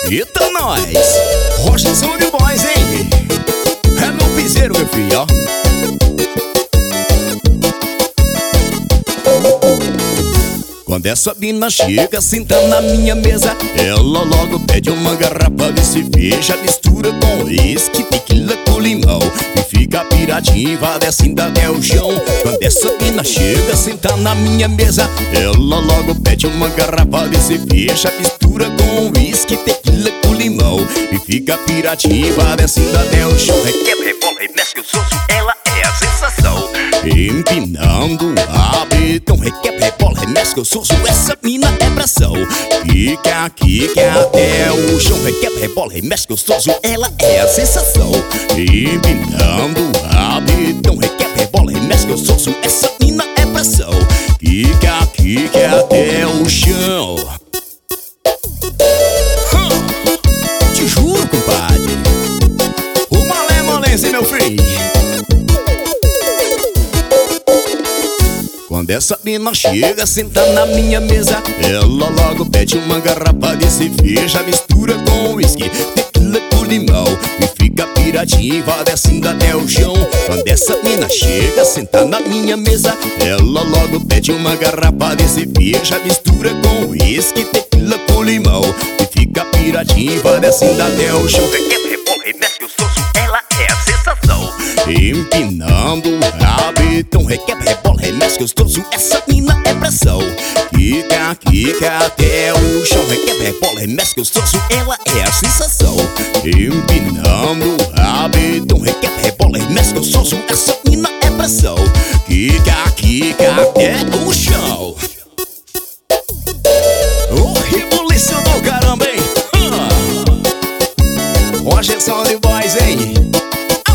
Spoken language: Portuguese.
Eita, nós! Rocha Som de Voz, hein? É meu piseiro, meu filho, ó. Quando essa mina chega, senta na minha mesa, ela logo pede uma garrafa de cerveja, mistura com uísque, tequila com limão e fica piradinha, vai descendo até o chão. Quando essa mina chega, senta na minha mesa, ela logo pede uma garrafa de cerveja, mistura com uísque, tequila com limão e fica piradinha, vai descendo até o chão. Requebra, rebola, remexe que eu sou, ela é a sensação. Empinando o rabetão, requebra, rebola, remexe que eu sou, essa mina é pressão. Quica, quica até o chão, requebra, rebola, remexe que eu sou, ela é a sensação. Empinando o rabetão, requebra, rebola, remexe que eu sou, essa mina é pressão. Quica, quica até o chão. Te juro, compadre, o malemolência, meu filho. Quando essa mina chega, senta na minha mesa, ela logo pede uma garrafa de cerveja, mistura com uísque, tequila com limão e fica piradinha, vai descendo até o chão. Quando essa mina chega, senta na minha mesa, ela logo pede uma garrafa de cerveja, mistura com uísque, tequila com limão e fica piradinha, vai descendo até o chão. Requebra, rebola, remexe que eu sou, ela é a sensação. Empinando o rabetão, requebra, rebola, remexe gostoso, essa mina é pressão. Quica, quica até o chão, requebra, rebola, remexe gostoso, ela é a sensação. Empinando o rabetão, requebra, rebola, remexe gostoso, essa mina é pressão. Quica, quica até o chão. Ô, revolução do caramba, hein? Rocha Som de Voz, hein?